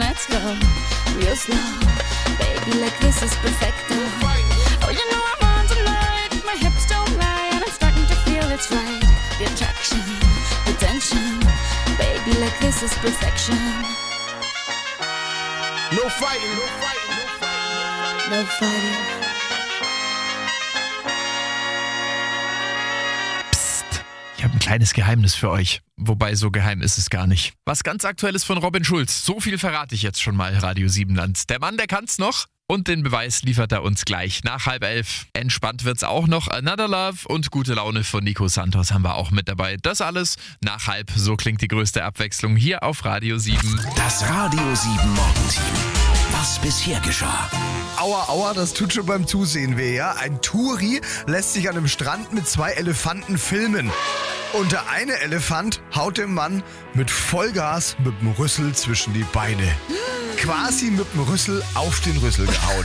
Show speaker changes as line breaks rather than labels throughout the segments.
let's go real slow. Baby, like this is perfecto. Oh, you know I'm on tonight. My hips don't lie and I'm starting to feel it's right. The attraction, the tension. Baby, like this is perfection.
No fighting, no fighting, no fighting.
No fighting.
Ich habe ein kleines Geheimnis für euch. Wobei, so geheim ist es gar nicht. Was ganz Aktuelles von Robin Schulz. So viel verrate ich jetzt schon mal, Radio Siebenland. Der Mann, der kann's noch. Und den Beweis liefert er uns gleich nach 10:30. Entspannt wird's auch noch. Another Love und gute Laune von Nico Santos haben wir auch mit dabei. Das alles nach 10:30. So klingt die größte Abwechslung hier auf Radio 7.
Das Radio 7 Morgenteam. Was bisher geschah.
Aua, aua, das tut schon beim Zusehen weh, ja? Ein Touri lässt sich an einem Strand mit 2 Elefanten filmen. Und der eine Elefant haut dem Mann mit Vollgas mit dem Rüssel zwischen die Beine. Quasi mit dem Rüssel auf den Rüssel gehauen.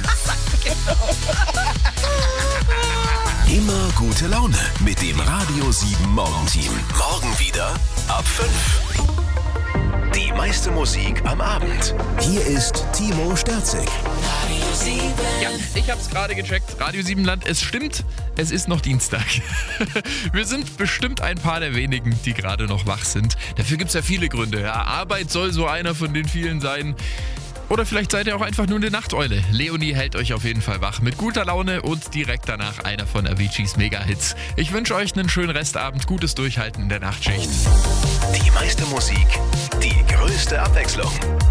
Immer gute Laune mit dem Radio 7 Morgenteam. Morgen wieder ab 5. Die meiste Musik am Abend. Hier ist Timo Sterzig.
Ja, ich hab's gerade gecheckt. Radio Siebenland, es stimmt, es ist noch Dienstag. Wir sind bestimmt ein paar der wenigen, die gerade noch wach sind. Dafür gibt's ja viele Gründe. Ja, Arbeit soll so einer von den vielen sein. Oder vielleicht seid ihr auch einfach nur eine Nachteule. Leonie hält euch auf jeden Fall wach mit guter Laune und direkt danach einer von Aviciis Mega-Hits. Ich wünsche euch einen schönen Restabend, gutes Durchhalten in der Nachtschicht.
Die meiste Musik, die größte Abwechslung.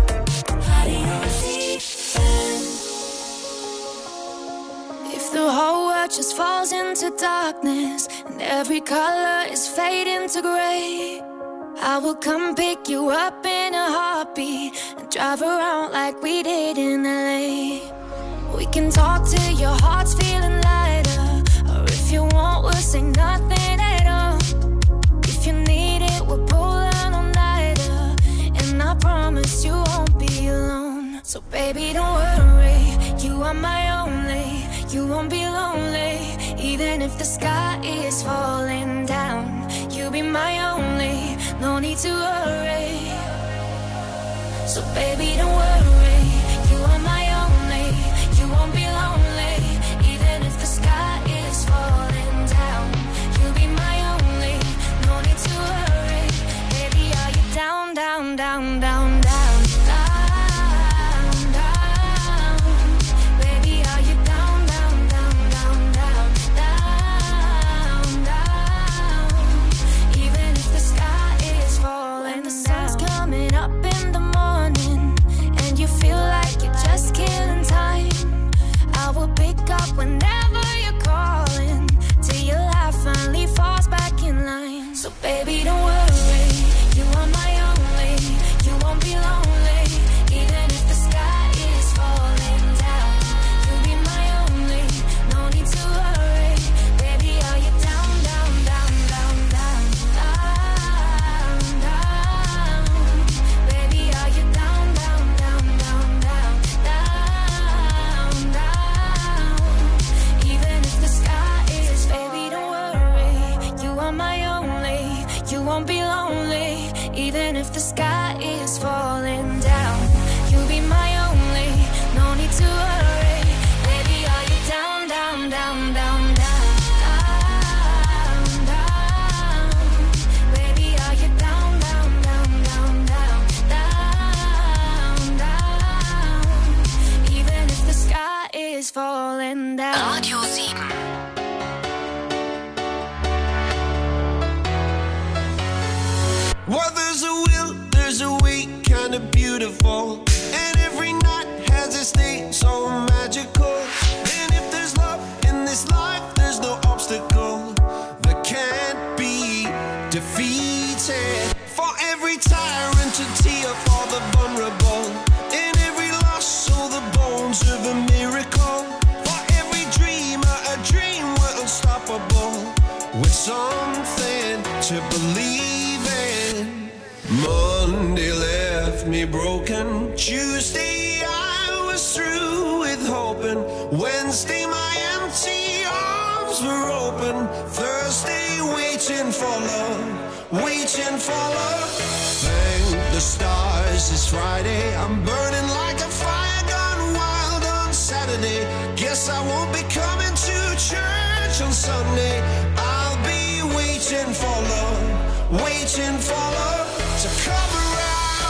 If the whole world just falls into darkness and every color is fading to gray, I will come pick you up in a heartbeat and drive around like we did in LA. We can talk till your heart's feeling lighter, or if you want, we'll say nothing at all. If you need it, we'll pull an all-nighter, and I promise you won't be alone. So baby, don't worry, you are my only. You won't be lonely, even if the sky is falling down. You'll be my only, no need to worry. So baby, don't worry, you are my only. You won't be lonely, even if the sky is falling down. You'll be my only, no need to worry. Baby, are you down, down, down, down, down? Whenever you're calling, till your life finally falls back in line. So baby, don't worry, you are my only. You won't be lonely, even if the sky is falling down. You'll be my only, no need to worry. Baby, are you down, down, down, down, down, down, down? Baby, are you down, down, down, down, down, down, down? Even if the sky is, baby, don't worry, you are my only. You won't be lonely, even if the sky is falling down. You'll be my only, no need to worry. Baby, are you down, down, down, down, down, down, down? Baby, are you down, down, down, down, down, down, down? Even if the sky is falling down.
Radio 7.
Well, there's a will, there's a way, kinda beautiful. And every night has its day, so magical. And if there's love in this life, there's no obstacle that can't be defeated. For every tyrant to tear for the vulnerable. In every loss, so the bones of a miracle. For every dreamer, a dream we're unstoppable. With something to believe in. Monday left me broken. Tuesday I was through with hoping. Wednesday my empty arms were open. Thursday waiting for love, waiting for love. Thank the stars stars, it's Friday. I'm burning like a fire gone wild on Saturday. Guess I won't be coming to church on Sunday. I'll be waiting for love, waiting for love to come around.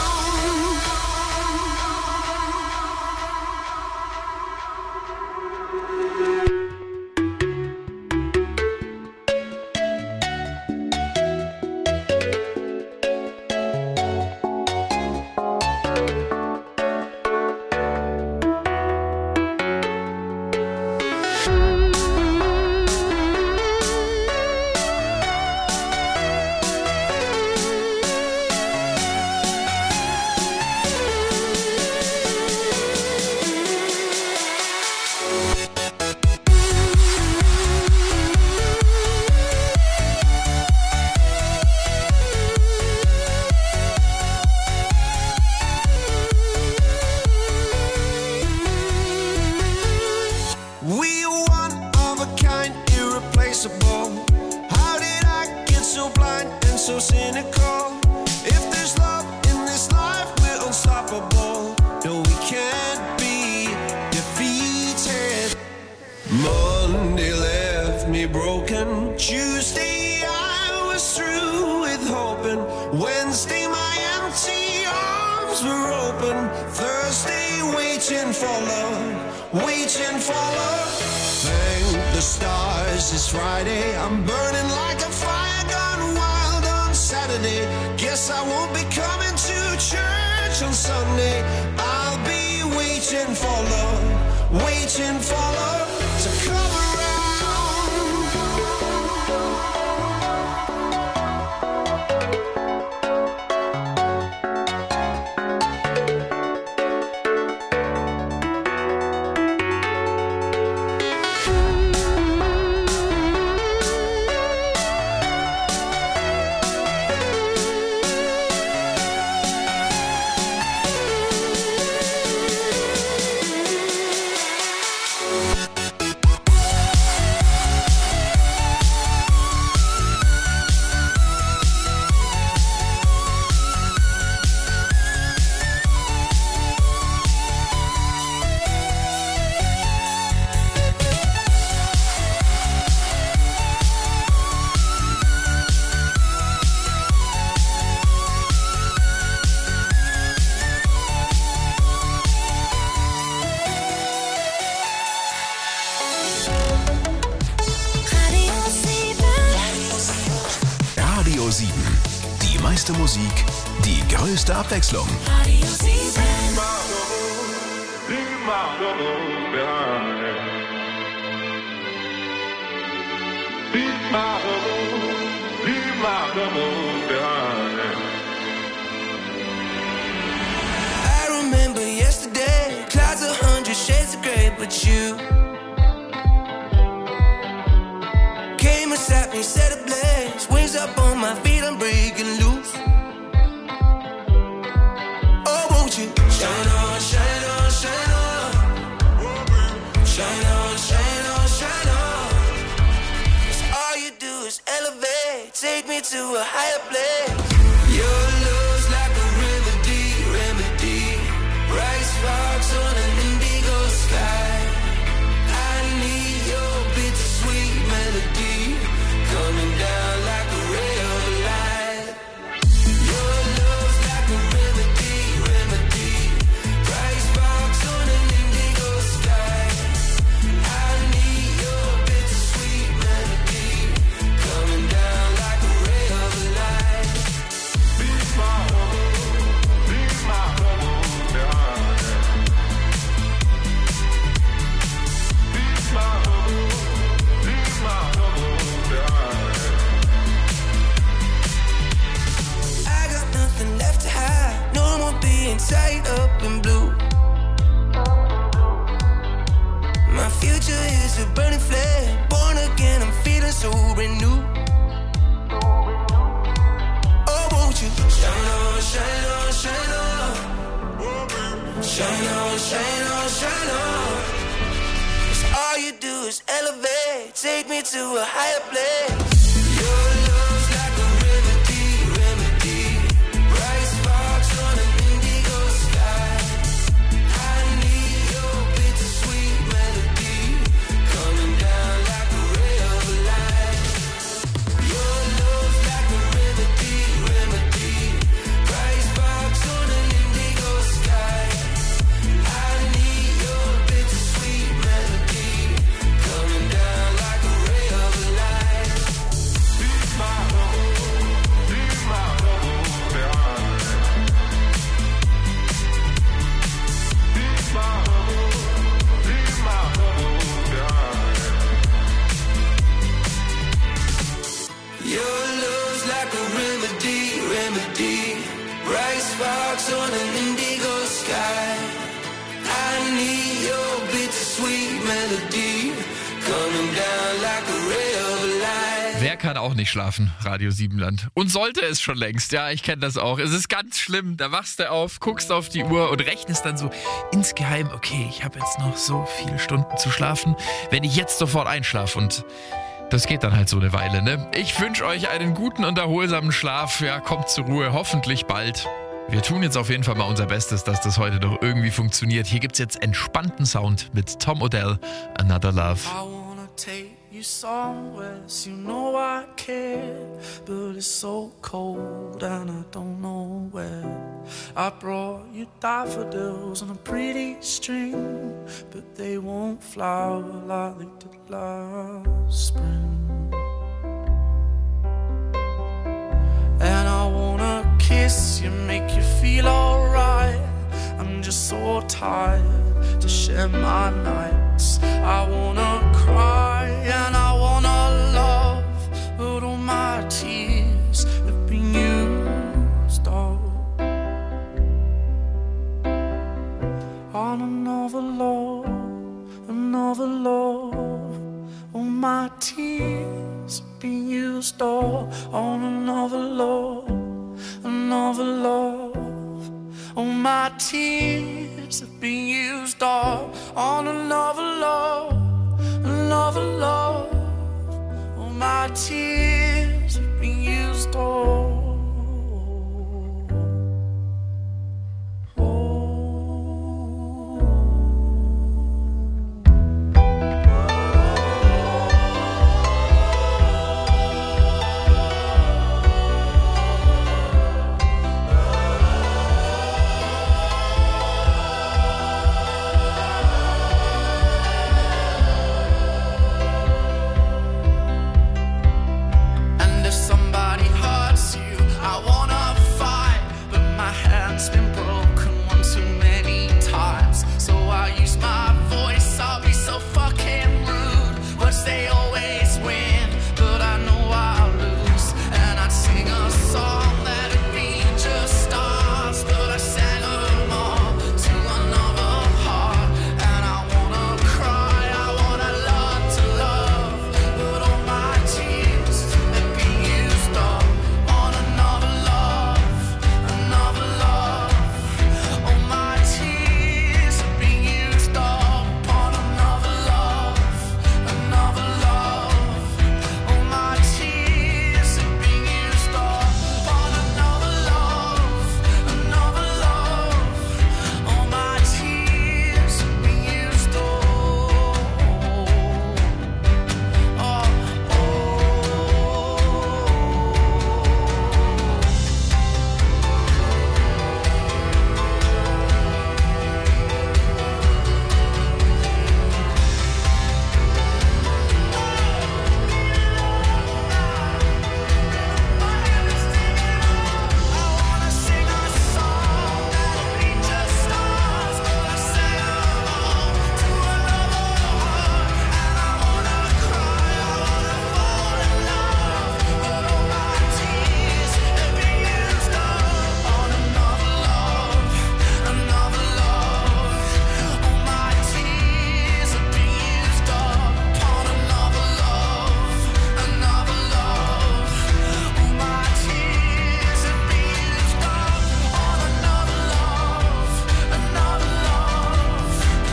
Musik, die größte Abwechslung.
Radio 7.
I remember yesterday, clouds 100 shades of grey, but you came and sat me, set ablaze, wings up on my feet, I'm breaking loose. Oh, won't you shine on, shine on, shine on, shine on, shine on, shine on. 'Cause all you do is elevate, take me to a higher place. Your love's like a remedy, remedy, bright sparks on an indigo sky. I need your bittersweet melody coming down like a ray of light. Your love's like a remedy, remedy, bright sparks on an indigo sky. I need your bittersweet melody coming down like a ray of light. Be my home, be my home, behind. Be my home, be my home, behind. I got nothing left to hide, no more being tied up in blue. My future is a burning flame, born again, I'm feeling so renewed. Oh, won't you shine on, shine on, shine on, shine on, shine on, shine on. 'Cause all you do is elevate, take me to a higher place. Your love's like a remedy, remedy, bright sparks on an indigo sparks on an indigo sky. I need your bittersweet melody coming down like a ray of light.
Wer kann auch nicht schlafen? Radio Siebenland. Und sollte es schon längst. Ja, ich kenne das auch. Es ist ganz schlimm. Da wachst du auf, guckst auf die Uhr und rechnest dann so insgeheim, okay, ich habe jetzt noch so viele Stunden zu schlafen, wenn ich jetzt sofort einschlafe. Und das geht dann halt so eine Weile, ne? Ich wünsche euch einen guten und erholsamen Schlaf. Ja, kommt zur Ruhe, hoffentlich bald. Wir tun jetzt auf jeden Fall mal unser Bestes, dass das heute doch irgendwie funktioniert. Hier gibt's jetzt entspannten Sound mit Tom Odell, Another Love.
I wanna take you somewhere, so you know I care, but it's so cold and I don't know where. I brought you daffodils on a pretty string, but they won't flower like they did last spring. And I wanna kiss you, make you feel alright. I'm just so tired to share my nights. I wanna cry and I wanna love, but all my tears have been used up on another love, another love. All my tears have been used up on another love, another love. All my tears have been used up on another love, another love. All my tears have been used up.